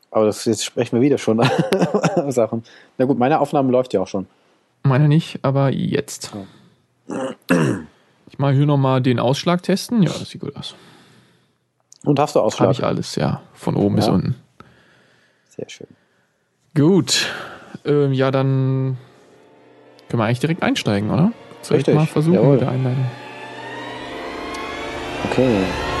Aber jetzt sprechen wir wieder schon Sachen. Na gut, meine Aufnahme läuft ja auch schon. Meine nicht, aber jetzt. Ich mache hier nochmal den Ausschlag testen. Ja, das sieht gut aus. Und hast du Ausschlag? Habe ich alles, ja. Von oben bis unten. Sehr schön. Gut. Ja, dann können wir eigentlich direkt einsteigen, oder? Soll Richtig. Ich mal versuchen mit der Einleitung? Okay.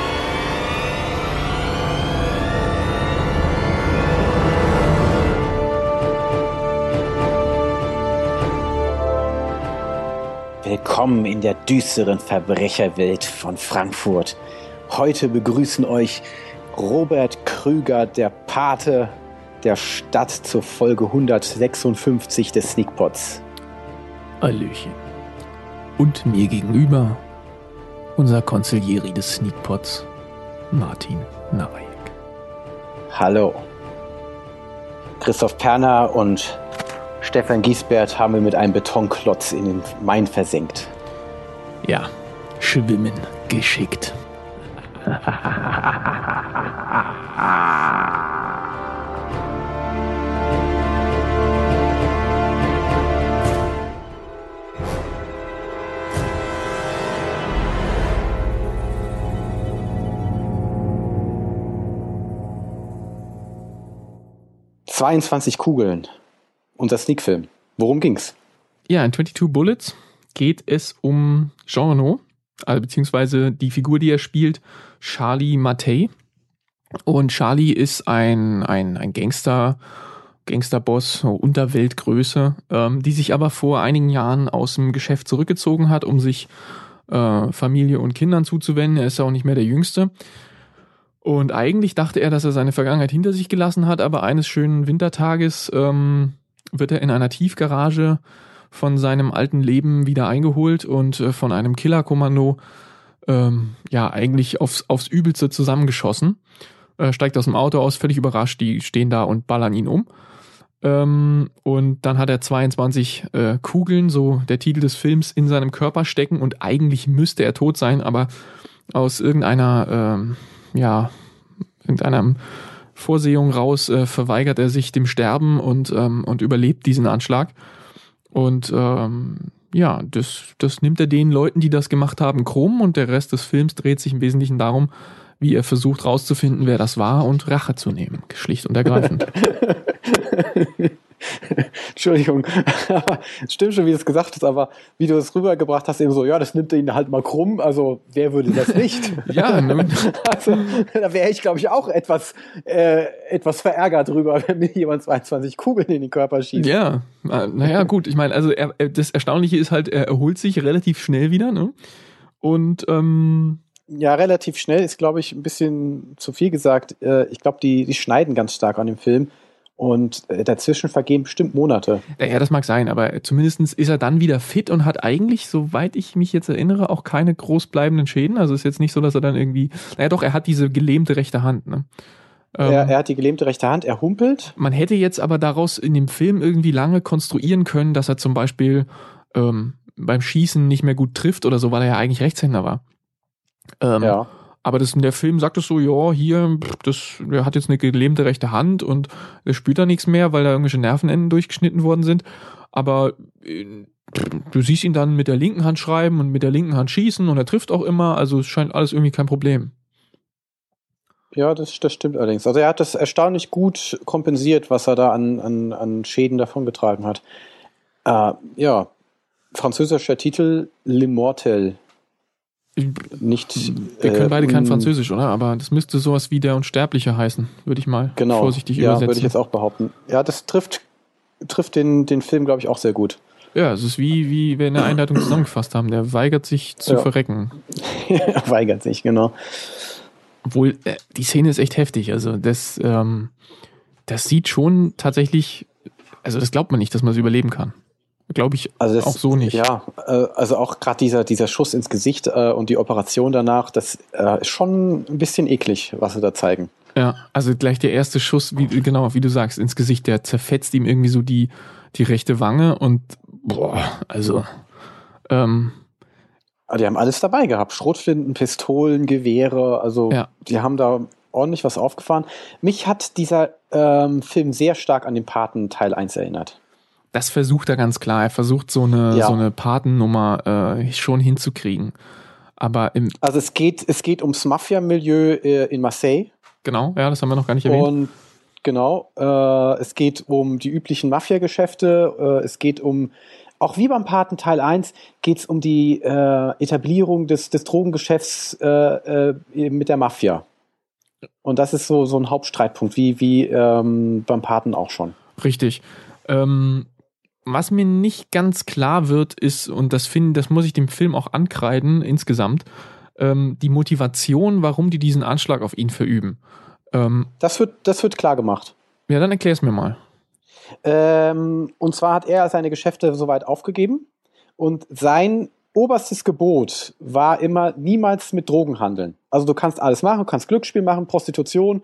Willkommen in der düsteren Verbrecherwelt von Frankfurt. Heute begrüßen euch Robert Krüger, der Pate der Stadt, zur Folge 156 des Sneakpots. Hallöchen. Und mir gegenüber unser Consigliere des Sneakpots, Martin Nawajek. Hallo. Christoph Perner und Stefan Giesbert haben wir mit einem Betonklotz in den Main versenkt. Ja, schwimmen geschickt. ...22 Kugeln. Unser Sneakfilm. Worum ging's? Ja, in 22 Bullets geht es um Jean Reno, also beziehungsweise die Figur, die er spielt, Charlie Mattei. Und Charlie ist ein Gangsterboss, Unterweltgröße, die sich aber vor einigen Jahren aus dem Geschäft zurückgezogen hat, um sich Familie und Kindern zuzuwenden. Er ist auch nicht mehr der Jüngste. Und eigentlich dachte er, dass er seine Vergangenheit hinter sich gelassen hat, aber eines schönen Wintertages wird er in einer Tiefgarage von seinem alten Leben wieder eingeholt und von einem Killerkommando eigentlich aufs Übelste zusammengeschossen. Steigt aus dem Auto aus, völlig überrascht, die stehen da und ballern ihn um. Und dann hat er 22 Kugeln, so der Titel des Films, in seinem Körper stecken und eigentlich müsste er tot sein, aber aus irgendeiner Vorsehung raus verweigert er sich dem Sterben und überlebt diesen Anschlag. Und das nimmt er den Leuten, die das gemacht haben, krumm, und der Rest des Films dreht sich im Wesentlichen darum, wie er versucht rauszufinden, wer das war und Rache zu nehmen. Schlicht und ergreifend. Entschuldigung, stimmt schon, wie du es gesagt hast, aber wie du es rübergebracht hast, eben so, ja, das nimmt ihn halt mal krumm, also wer würde das nicht? Ja, ne? Also da wäre ich, glaube ich, auch etwas verärgert drüber, wenn mir jemand 22 Kugeln in den Körper schießt. Ja, naja, gut, ich meine, also das Erstaunliche ist halt, er erholt sich relativ schnell wieder, ne? Und ja, relativ schnell ist, glaube ich, ein bisschen zu viel gesagt. Ich glaube, die schneiden ganz stark an dem Film. Und dazwischen vergehen bestimmt Monate. Ja, das mag sein, aber zumindest ist er dann wieder fit und hat eigentlich, soweit ich mich jetzt erinnere, auch keine großbleibenden Schäden. Also ist jetzt nicht so, dass er dann irgendwie... Naja doch, er hat diese gelähmte rechte Hand. Ne? Er hat die gelähmte rechte Hand, er humpelt. Man hätte jetzt aber daraus in dem Film irgendwie lange konstruieren können, dass er zum Beispiel beim Schießen nicht mehr gut trifft oder so, weil er ja eigentlich Rechtshänder war. Ja. Aber der Film sagt es so, ja, hier, der hat jetzt eine gelähmte rechte Hand und der spürt da nichts mehr, weil da irgendwelche Nervenenden durchgeschnitten worden sind. Aber du siehst ihn dann mit der linken Hand schreiben und mit der linken Hand schießen und er trifft auch immer, also es scheint alles irgendwie kein Problem. Ja, das stimmt allerdings. Also er hat das erstaunlich gut kompensiert, was er da an Schäden davongetragen hat. Ja, französischer Titel L'Immortel. Wir können beide kein Französisch, oder? Aber das müsste sowas wie der Unsterbliche heißen, würde ich mal vorsichtig übersetzen. Ja, würde ich jetzt auch behaupten. Ja, das trifft den Film, glaube ich, auch sehr gut. Ja, es ist wie wir in der Einleitung zusammengefasst haben. Der weigert sich zu verrecken. Er weigert sich, genau. Obwohl, die Szene ist echt heftig. Also das sieht schon tatsächlich, also das glaubt man nicht, dass man es überleben kann. Glaube ich auch so nicht. Ja, also auch gerade dieser Schuss ins Gesicht und die Operation danach, das ist schon ein bisschen eklig, was sie da zeigen. Ja, also gleich der erste Schuss, wie du sagst, ins Gesicht, der zerfetzt ihm irgendwie so die rechte Wange und also die haben alles dabei gehabt. Schrotflinten, Pistolen, Gewehre, also die haben da ordentlich was aufgefahren. Mich hat dieser Film sehr stark an den Paten Teil 1 erinnert. Das versucht er ganz klar. Er versucht so eine Patennummer schon hinzukriegen. Aber also es geht ums Mafia-Milieu in Marseille. Genau, ja, das haben wir noch gar nicht erwähnt. Und genau, es geht um die üblichen Mafia-Geschäfte. Es geht um, auch wie beim Paten Teil 1, geht es um die Etablierung des Drogengeschäfts mit der Mafia. Und das ist so ein Hauptstreitpunkt, wie beim Paten auch schon. Richtig. Was mir nicht ganz klar wird, ist, und das muss ich dem Film auch ankreiden insgesamt, die Motivation, warum die diesen Anschlag auf ihn verüben. Das wird klar gemacht. Ja, dann erklär's mir mal. Und zwar hat er seine Geschäfte soweit aufgegeben und sein oberstes Gebot war immer, niemals mit Drogen handeln. Also du kannst alles machen, du kannst Glücksspiel machen, Prostitution,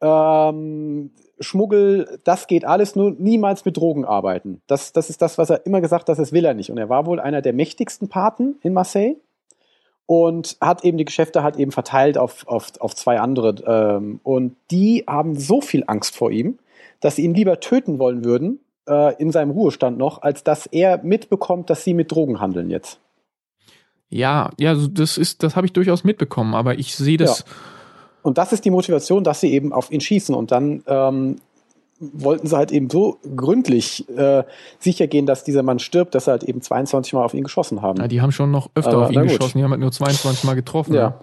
Schmuggel, das geht alles, nur niemals mit Drogen arbeiten. Das ist das, was er immer gesagt hat, das will er nicht. Und er war wohl einer der mächtigsten Paten in Marseille und hat eben die Geschäfte halt eben verteilt auf zwei andere. Und die haben so viel Angst vor ihm, dass sie ihn lieber töten wollen würden, in seinem Ruhestand noch, als dass er mitbekommt, dass sie mit Drogen handeln jetzt. Ja, das habe ich durchaus mitbekommen, aber ich sehe das. Ja. Und das ist die Motivation, dass sie eben auf ihn schießen. Und dann wollten sie halt eben so gründlich sicher gehen, dass dieser Mann stirbt, dass sie halt eben 22 Mal auf ihn geschossen haben. Ja, die haben schon noch öfter auf ihn geschossen, die haben halt nur 22 Mal getroffen. Ja.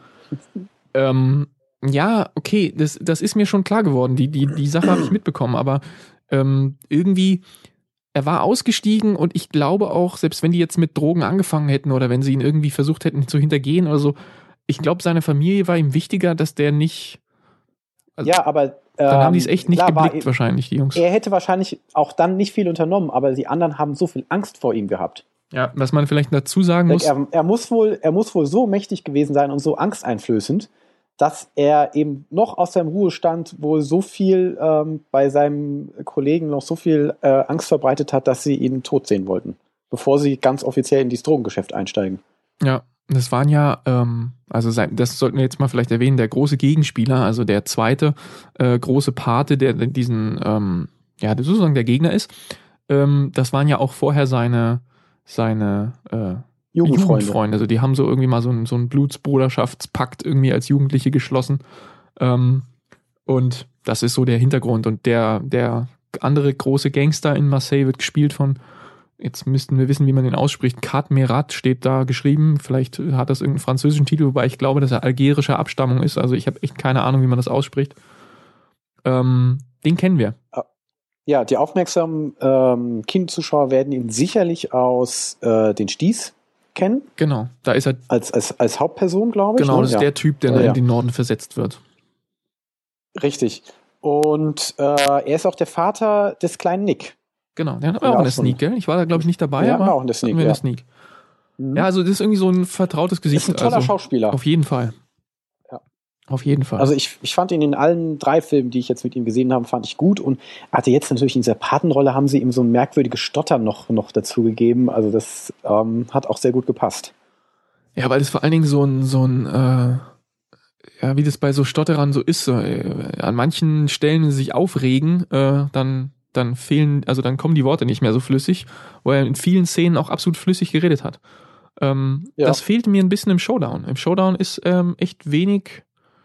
Ja, okay, das ist mir schon klar geworden. Die Sache habe ich mitbekommen, aber irgendwie, er war ausgestiegen und ich glaube auch, selbst wenn die jetzt mit Drogen angefangen hätten oder wenn sie ihn irgendwie versucht hätten zu hintergehen oder so, ich glaube, seine Familie war ihm wichtiger, dass der nicht. Also, ja, aber. Dann haben die es echt nicht geblickt, wahrscheinlich, die Jungs. Er hätte wahrscheinlich auch dann nicht viel unternommen, aber die anderen haben so viel Angst vor ihm gehabt. Ja, was man vielleicht dazu sagen muss. Er muss wohl so mächtig gewesen sein und so angsteinflößend, dass er eben noch aus seinem Ruhestand wohl so viel bei seinem Kollegen noch so viel Angst verbreitet hat, dass sie ihn tot sehen wollten, bevor sie ganz offiziell in dieses Drogengeschäft einsteigen. Ja, das waren ja, das sollten wir jetzt mal vielleicht erwähnen, der große Gegenspieler, also der zweite große Pate, der diesen, sozusagen der Gegner ist. Das waren ja auch vorher seine Jugendfreunde. Also die haben so irgendwie mal so einen Blutsbruderschaftspakt irgendwie als Jugendliche geschlossen. Und das ist so der Hintergrund. Und der andere große Gangster in Marseille wird gespielt von, jetzt müssten wir wissen, wie man den ausspricht, Kat Merat steht da geschrieben. Vielleicht hat das irgendeinen französischen Titel, wobei ich glaube, dass er algerischer Abstammung ist. Also ich habe echt keine Ahnung, wie man das ausspricht. Den kennen wir. Ja, die aufmerksamen Kinozuschauer werden ihn sicherlich aus den Sties kennen. Genau, da ist er. Als Hauptperson, glaube ich. Genau, das ist der Typ, der in den Norden versetzt wird. Richtig. Und er ist auch der Vater des kleinen Nick. Genau, der hat auch eine Sneak, gell? Ich war da, glaube ich, nicht dabei, aber auch in der Sneak. Eine Sneak. Mhm. Ja, also das ist irgendwie so ein vertrautes Gesicht. Ist ein toller Schauspieler. Auf jeden Fall. Ja. Auf jeden Fall. Also ich fand ihn in allen 3 Filmen, die ich jetzt mit ihm gesehen habe, fand ich gut. Und hatte jetzt natürlich in dieser Patenrolle haben sie ihm so ein merkwürdiges Stottern noch dazu gegeben. Also das hat auch sehr gut gepasst. Ja, weil das vor allen Dingen so ein wie das bei so Stotterern so ist, an manchen Stellen, wenn sie sich aufregen, dann kommen die Worte nicht mehr so flüssig, wo er in vielen Szenen auch absolut flüssig geredet hat. Das fehlt mir ein bisschen im Showdown. Im Showdown ist echt wenig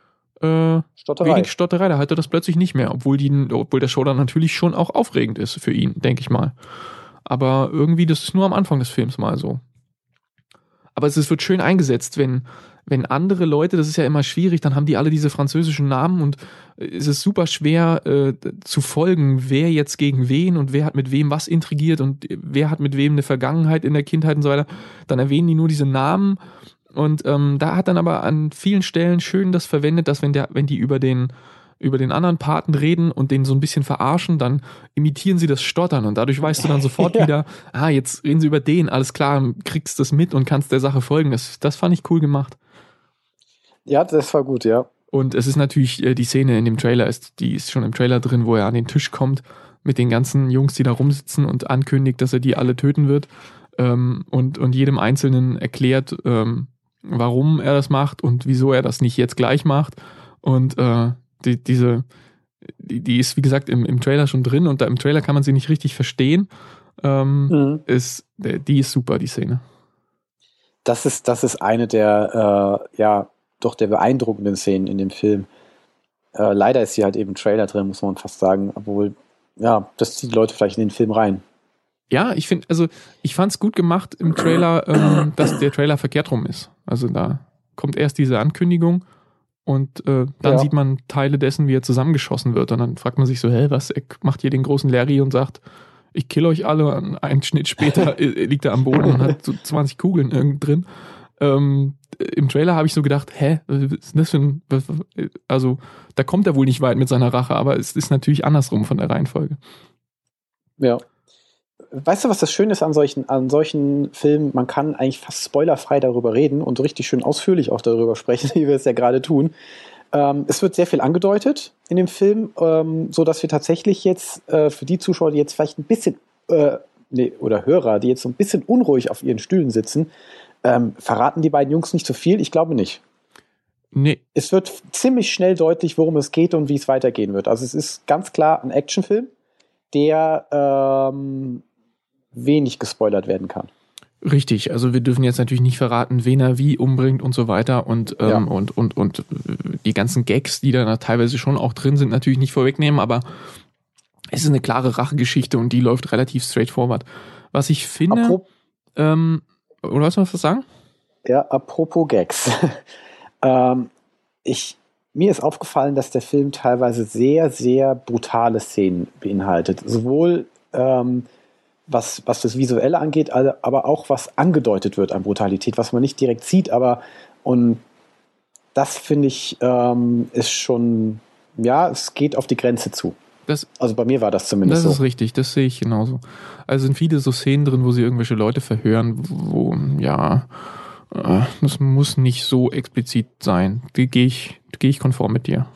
Stotterei. Da hat er das plötzlich nicht mehr, obwohl der Showdown natürlich schon auch aufregend ist für ihn, denke ich mal. Aber irgendwie, das ist nur am Anfang des Films mal so. Aber es wird schön eingesetzt, wenn andere Leute, das ist ja immer schwierig, dann haben die alle diese französischen Namen und es ist super schwer zu folgen, wer jetzt gegen wen und wer hat mit wem was intrigiert und wer hat mit wem eine Vergangenheit in der Kindheit und so weiter. Dann erwähnen die nur diese Namen und da hat dann aber an vielen Stellen schön das verwendet, dass wenn die über den anderen Paten reden und den so ein bisschen verarschen, dann imitieren sie das Stottern und dadurch weißt du dann sofort wieder, jetzt reden sie über den, alles klar, kriegst das mit und kannst der Sache folgen. Das fand ich cool gemacht. Ja, das war gut, ja. Und es ist natürlich, die Szene in dem Trailer die ist schon im Trailer drin, wo er an den Tisch kommt mit den ganzen Jungs, die da rumsitzen und ankündigt, dass er die alle töten wird und jedem Einzelnen erklärt, warum er das macht und wieso er das nicht jetzt gleich macht und Die ist, wie gesagt, im Trailer schon drin und da im Trailer kann man sie nicht richtig verstehen. Die ist super, die Szene. Das ist eine der, doch der beeindruckenden Szenen in dem Film. Leider ist sie halt eben im Trailer drin, muss man fast sagen, obwohl, ja, das zieht die Leute vielleicht in den Film rein. Ja, ich fand's gut gemacht im Trailer, dass der Trailer verkehrt rum ist. Also da kommt erst diese Ankündigung und dann sieht man Teile dessen, wie er zusammengeschossen wird. Und dann fragt man sich so, was macht hier den großen Larry und sagt, ich kill euch alle. Und einen Schnitt später liegt er am Boden und hat so 20 Kugeln irgend drin. Im Trailer habe ich so gedacht, was ist das für ein... Also da kommt er wohl nicht weit mit seiner Rache, aber es ist natürlich andersrum von der Reihenfolge. Ja. Weißt du, was das Schöne ist an solchen Filmen? Man kann eigentlich fast spoilerfrei darüber reden und richtig schön ausführlich auch darüber sprechen, wie wir es ja gerade tun. Es wird sehr viel angedeutet in dem Film, so dass wir tatsächlich jetzt für die Zuschauer, die jetzt vielleicht ein bisschen oder Hörer, die jetzt so ein bisschen unruhig auf ihren Stühlen sitzen, verraten die beiden Jungs nicht so viel? Ich glaube nicht. Nee. Es wird ziemlich schnell deutlich, worum es geht und wie es weitergehen wird. Also es ist ganz klar ein Actionfilm, der wenig gespoilert werden kann. Richtig, also wir dürfen jetzt natürlich nicht verraten, wen er wie umbringt und so weiter und die ganzen Gags, die da teilweise schon auch drin sind, natürlich nicht vorwegnehmen, aber es ist eine klare Rachegeschichte und die läuft relativ straightforward. Was ich finde, oder willst du was sagen? Ja, apropos Gags. Mir ist aufgefallen, dass der Film teilweise sehr, sehr brutale Szenen beinhaltet. Sowohl was das Visuelle angeht, aber auch was angedeutet wird an Brutalität, was man nicht direkt sieht, und das finde ich ist schon, es geht auf die Grenze zu. Also bei mir war das zumindest so. Das ist richtig, das sehe ich genauso. Also sind viele so Szenen drin, wo sie irgendwelche Leute verhören, wo, das muss nicht so explizit sein. Da gehe ich konform mit dir.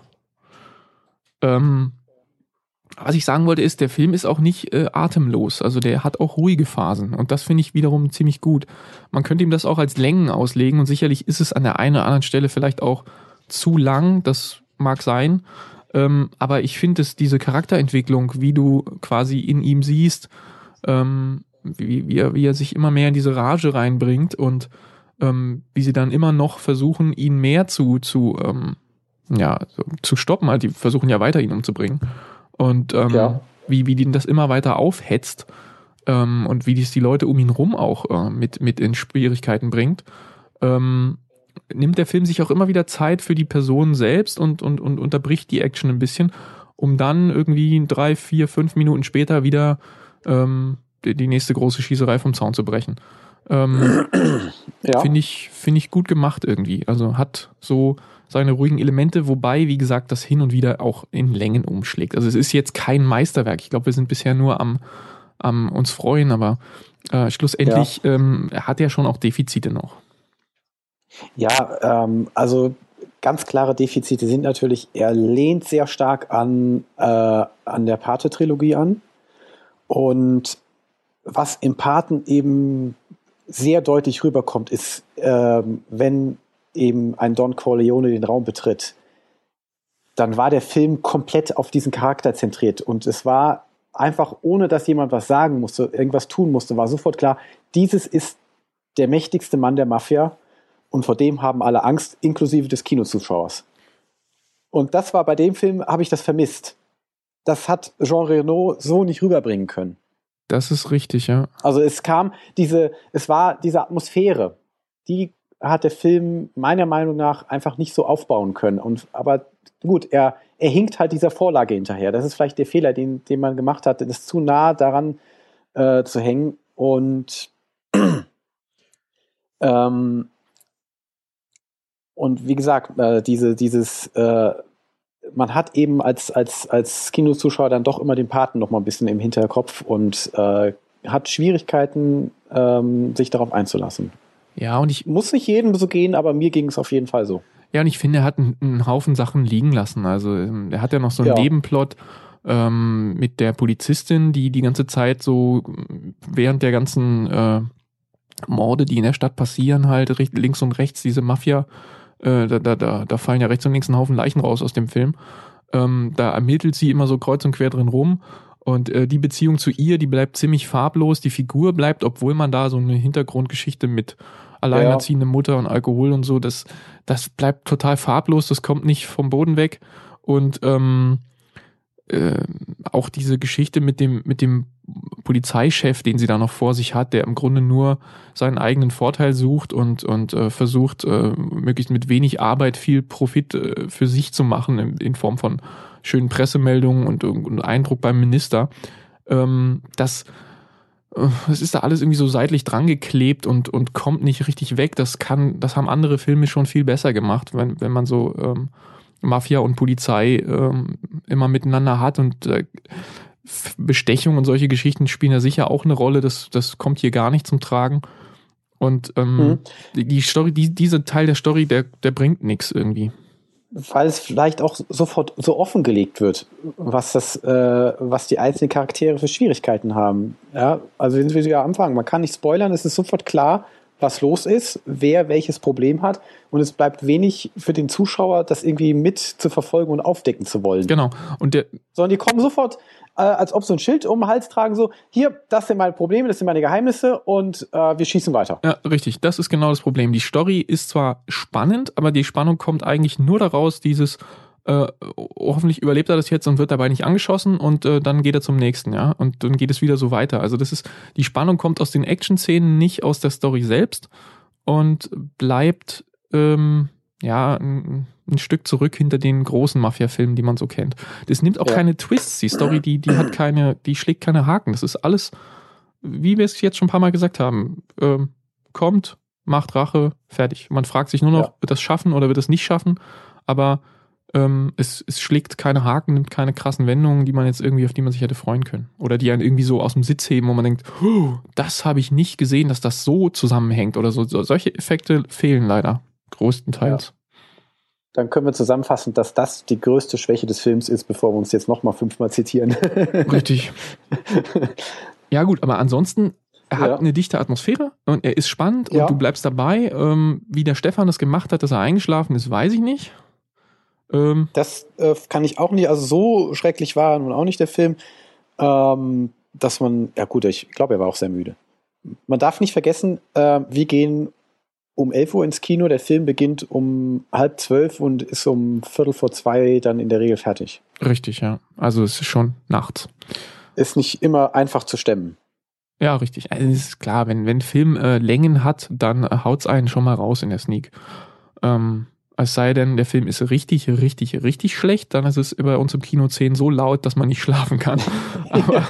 Was ich sagen wollte ist, der Film ist auch nicht atemlos. Also der hat auch ruhige Phasen. Und das finde ich wiederum ziemlich gut. Man könnte ihm das auch als Längen auslegen. Und sicherlich ist es an der einen oder anderen Stelle vielleicht auch zu lang. Das mag sein. Aber ich finde, diese Charakterentwicklung, wie du quasi in ihm siehst, wie er sich immer mehr in diese Rage reinbringt und wie sie dann immer noch versuchen, ihn mehr zu stoppen. Also die versuchen ja weiter, ihn umzubringen. Und wie den das immer weiter aufhetzt und wie dies die Leute um ihn rum auch mit in Schwierigkeiten bringt, nimmt der Film sich auch immer wieder Zeit für die Person selbst und unterbricht die Action ein bisschen, um dann irgendwie 3, 4, 5 Minuten später wieder die nächste große Schießerei vom Zaun zu brechen. Finde ich gut gemacht irgendwie. Also hat so seine ruhigen Elemente, wobei, wie gesagt, das hin und wieder auch in Längen umschlägt. Also es ist jetzt kein Meisterwerk. Ich glaube, wir sind bisher nur am uns freuen, aber schlussendlich hat er schon auch Defizite noch. Ja, also ganz klare Defizite sind natürlich, er lehnt sehr stark an der Pate-Trilogie an. Und was im Paten eben sehr deutlich rüberkommt, ist, wenn eben ein Don Corleone den Raum betritt, dann war der Film komplett auf diesen Charakter zentriert. Und es war einfach, ohne dass jemand was sagen musste, irgendwas tun musste, war sofort klar, dieses ist der mächtigste Mann der Mafia. Und vor dem haben alle Angst, inklusive des Kinozuschauers. Und das war bei dem Film, habe ich das vermisst. Das hat Jean Reno so nicht rüberbringen können. Das ist richtig, ja. Also es war diese Atmosphäre, die hat der Film meiner Meinung nach einfach nicht so aufbauen können. Aber gut, er hinkt halt dieser Vorlage hinterher. Das ist vielleicht der Fehler, den man gemacht hat, das zu nah daran zu hängen. Und und wie gesagt, man hat eben als Kinozuschauer dann doch immer den Paten noch mal ein bisschen im Hinterkopf und hat Schwierigkeiten, sich darauf einzulassen. Ja, und ich muss nicht jedem so gehen, aber mir ging es auf jeden Fall so. Ja, und ich finde, er hat einen Haufen Sachen liegen lassen. Also er hat ja noch so einen Nebenplot mit der Polizistin, die ganze Zeit so während der ganzen Morde, die in der Stadt passieren, halt links und rechts diese Mafia, da fallen ja rechts und links ein Haufen Leichen raus aus dem Film. Da ermittelt sie immer so kreuz und quer drin rum. Und die Beziehung zu ihr, die bleibt ziemlich farblos. Die Figur bleibt, obwohl man da so eine Hintergrundgeschichte mit alleinerziehende Mutter und Alkohol und so, das bleibt total farblos. Das kommt nicht vom Boden weg. Und auch diese Geschichte mit dem Polizeichef, den sie da noch vor sich hat, der im Grunde nur seinen eigenen Vorteil sucht und versucht, möglichst mit wenig Arbeit viel Profit für sich zu machen in Form von schönen Pressemeldungen und Eindruck beim Minister. Das ist da alles irgendwie so seitlich dran geklebt und kommt nicht richtig weg. Das haben andere Filme schon viel besser gemacht, wenn man so Mafia und Polizei immer miteinander hat und Bestechung und solche Geschichten spielen ja sicher auch eine Rolle. Das kommt hier gar nicht zum Tragen. Und die Story, dieser Teil der Story, der bringt nichts irgendwie. Weil es vielleicht auch sofort so offengelegt wird, was die einzelnen Charaktere für Schwierigkeiten haben. Ja, also wenn wir ja anfangen, man kann nicht spoilern, es ist sofort klar, was los ist, wer welches Problem hat und es bleibt wenig für den Zuschauer, das irgendwie mit zu verfolgen und aufdecken zu wollen. Genau. Sondern die kommen sofort, als ob so ein Schild um den Hals tragen, so, hier, das sind meine Probleme, das sind meine Geheimnisse und wir schießen weiter. Ja, richtig. Das ist genau das Problem. Die Story ist zwar spannend, aber die Spannung kommt eigentlich nur daraus, hoffentlich überlebt er das jetzt und wird dabei nicht angeschossen und dann geht er zum nächsten, ja. Und dann geht es wieder so weiter. Also die Spannung kommt aus den Action-Szenen, nicht aus der Story selbst und bleibt ein Stück zurück hinter den großen Mafia-Filmen, die man so kennt. Das nimmt auch keine Twists. Die Story, die schlägt keine Haken. Das ist alles, wie wir es jetzt schon ein paar Mal gesagt haben, kommt, macht Rache, fertig. Man fragt sich nur noch, wird das schaffen oder wird das nicht schaffen? Aber es schlägt keine Haken, nimmt keine krassen Wendungen, auf die man sich hätte freuen können. Oder die einen irgendwie so aus dem Sitz heben, wo man denkt, das habe ich nicht gesehen, dass das so zusammenhängt oder so. Solche Effekte fehlen leider, größtenteils. Ja. Dann können wir zusammenfassen, dass das die größte Schwäche des Films ist, bevor wir uns jetzt nochmal 5-mal zitieren. Richtig. Ja gut, aber ansonsten, er hat eine dichte Atmosphäre und er ist spannend und du bleibst dabei. Wie der Stefan das gemacht hat, dass er eingeschlafen ist, weiß ich nicht. Das kann ich auch nicht, also so schrecklich war nun auch nicht der Film, dass man, ich glaube, er war auch sehr müde. Man darf nicht vergessen, wir gehen um 11 Uhr ins Kino, der Film beginnt um 11:30 und ist um 1:45 dann in der Regel fertig. Richtig, ja. Also es ist schon nachts. Ist nicht immer einfach zu stemmen. Ja, richtig. Also es ist klar, wenn ein Film Längen hat, dann haut's einen schon mal raus in der Sneak. Es sei denn, der Film ist richtig, richtig, richtig schlecht, dann ist es bei uns im Kino 10 so laut, dass man nicht schlafen kann. Aber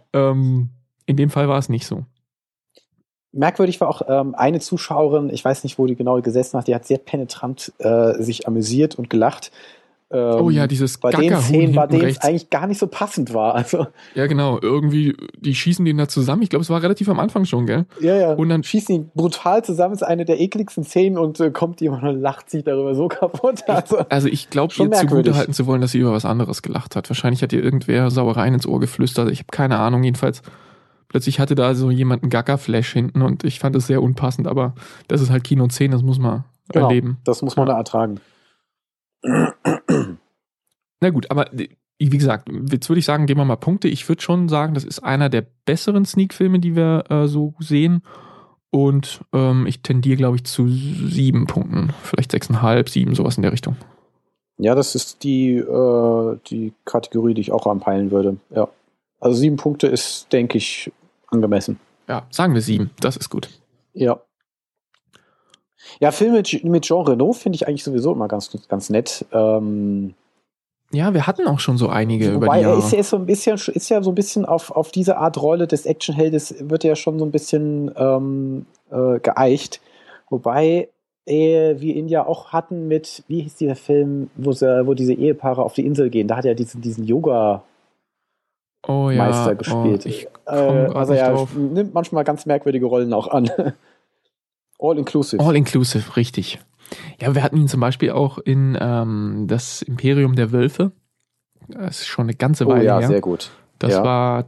in dem Fall war es nicht so. Merkwürdig war auch eine Zuschauerin, ich weiß nicht, wo die genau gesessen hat, die hat sehr penetrant sich amüsiert und gelacht. Dieses bei den Szenen, bei denen es rechts eigentlich gar nicht so passend war. Also, ja, genau. Irgendwie, die schießen den da zusammen. Ich glaube, es war relativ am Anfang schon, gell? Ja. Und dann schießen die brutal zusammen. Das ist eine der ekligsten Szenen und kommt jemand und lacht sich darüber so kaputt. Also ich glaube, ihr zugute halten zu wollen, dass sie über was anderes gelacht hat. Wahrscheinlich hat ihr irgendwer Sauereien ins Ohr geflüstert. Ich habe keine Ahnung. Jedenfalls, plötzlich hatte da so jemand einen Gaga-Flash hinten und ich fand das sehr unpassend. Aber das ist halt Kino 10, das muss man erleben. Das muss man da ertragen. Na gut, aber wie gesagt, jetzt würde ich sagen, geben wir mal Punkte. Ich würde schon sagen, das ist einer der besseren Sneak-Filme, die wir so sehen. Und ich tendiere, glaube ich, zu 7 Punkten. Vielleicht 6,5, 7, sowas in der Richtung. Ja, das ist die Kategorie, die ich auch anpeilen würde. Ja. Also 7 Punkte ist, denke ich, angemessen. Ja, sagen wir 7. Das ist gut. Ja. Ja, Filme mit Jean Reno finde ich eigentlich sowieso immer ganz, ganz nett. Ja, wir hatten auch schon so einige Wobei über die Jahre. Er ist ja so ein bisschen auf diese Art Rolle des Actionheldes wird ja schon so ein bisschen geeicht. Wobei wir ihn ja auch hatten mit, wie hieß dieser Film, wo diese Ehepaare auf die Insel gehen. Da hat er diesen Yoga-Meister gespielt. Ich komm also nicht er drauf. nimmt manchmal ganz merkwürdige Rollen auch an. All inclusive. All inclusive, richtig. Ja, wir hatten ihn zum Beispiel auch in das Imperium der Wölfe. Das ist schon eine ganze Weile her. Ja, sehr gut. Das war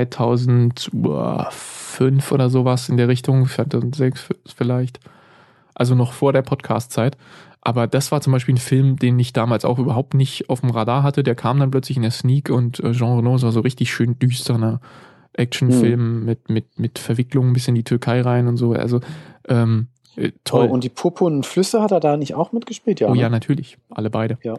2005 oder sowas in der Richtung, 2006 vielleicht. Also noch vor der Podcast-Zeit. Aber das war zum Beispiel ein Film, den ich damals auch überhaupt nicht auf dem Radar hatte. Der kam dann plötzlich in der Sneak und Jean Reno war so richtig schön düsterner Actionfilm mit Verwicklungen bis in die Türkei rein und so. Also toll. Und die Purpurnen Flüsse hat er da nicht auch mitgespielt? Ja, oh ne? ja, natürlich. Alle beide. Ja.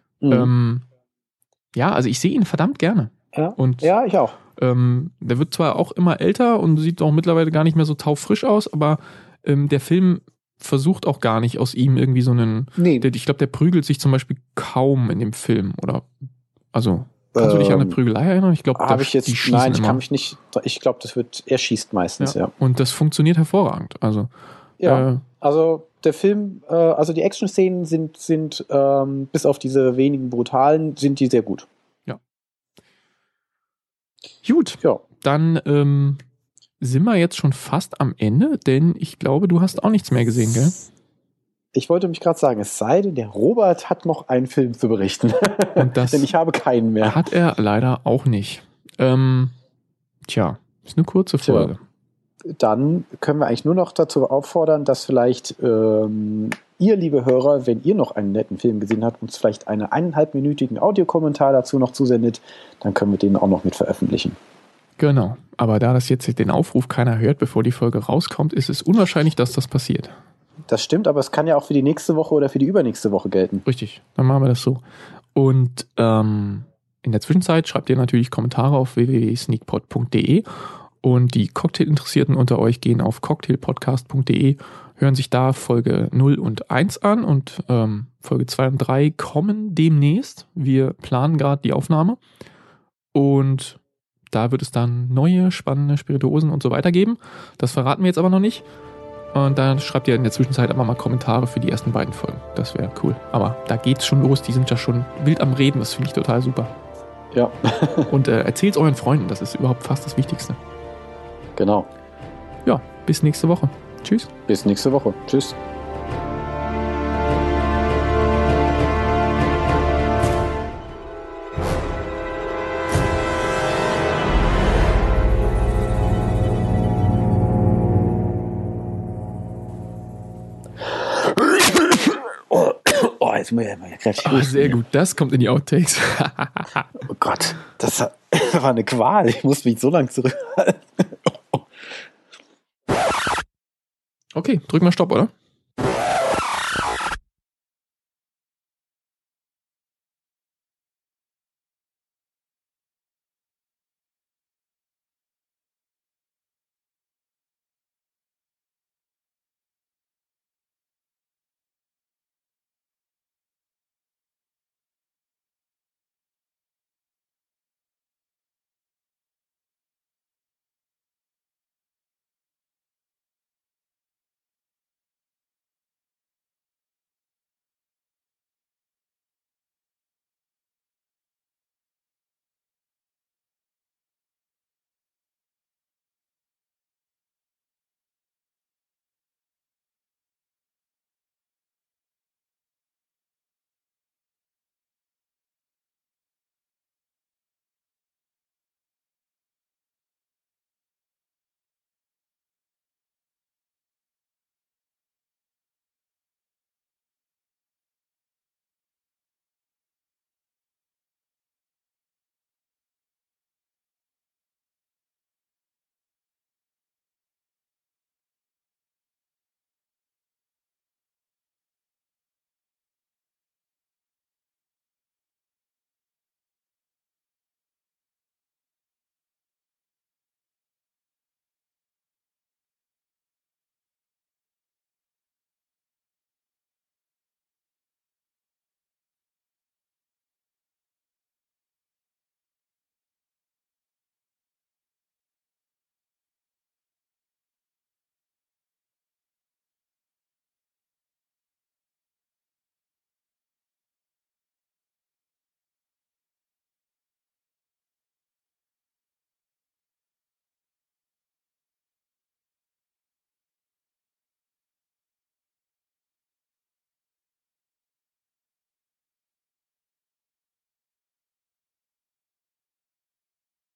Ja, also ich sehe ihn verdammt gerne. Ja, Und ja, ich auch. der wird zwar auch immer älter und sieht auch mittlerweile gar nicht mehr so taufrisch aus, aber der Film versucht auch gar nicht aus ihm irgendwie so einen. Nee. Ich glaube, der prügelt sich zum Beispiel kaum in dem Film. Oder also, kannst du dich an eine Prügelei erinnern? Ich glaube, nein, ich kann mich nicht. Ich glaube, er schießt meistens, ja. Und das funktioniert hervorragend. Also, ja, also der Film, also die Action-Szenen sind bis auf diese wenigen brutalen, sind die sehr gut. Ja. Gut, ja. Dann sind wir jetzt schon fast am Ende, denn ich glaube, du hast auch nichts mehr gesehen, gell? Ich wollte mich gerade sagen, es sei denn, der Robert hat noch einen Film zu berichten. Und das denn ich habe keinen mehr. Hat er leider auch nicht. Tja, ist eine kurze Folge. Dann können wir eigentlich nur noch dazu auffordern, dass vielleicht ihr, liebe Hörer, wenn ihr noch einen netten Film gesehen habt, uns vielleicht einen 1,5-minütigen Audiokommentar dazu noch zusendet, dann können wir den auch noch mit veröffentlichen. Genau, aber da das jetzt den Aufruf keiner hört, bevor die Folge rauskommt, ist es unwahrscheinlich, dass das passiert. Das stimmt, aber es kann ja auch für die nächste Woche oder für die übernächste Woche gelten. Richtig, dann machen wir das so. Und in der Zwischenzeit schreibt ihr natürlich Kommentare auf www.sneakpod.de und die Cocktail-Interessierten unter euch gehen auf cocktailpodcast.de, hören sich da Folge 0 und 1 an und Folge 2 und 3 kommen demnächst. Wir planen gerade die Aufnahme und da wird es dann neue, spannende Spirituosen und so weiter geben. Das verraten wir jetzt aber noch nicht. Und dann schreibt ihr in der Zwischenzeit aber mal Kommentare für die ersten beiden Folgen. Das wäre cool. Aber da geht's schon los. Die sind ja schon wild am Reden. Das finde ich total super. Ja. Und erzählt's euren Freunden. Das ist überhaupt fast das Wichtigste. Genau. Ja, bis nächste Woche. Tschüss. Bis nächste Woche. Tschüss. Jetzt muss ich mal kräftig husten. Sehr gut, das kommt in die Outtakes. Oh Gott, das war eine Qual. Ich muss mich so lange zurückhalten. Okay, drück mal Stopp, oder?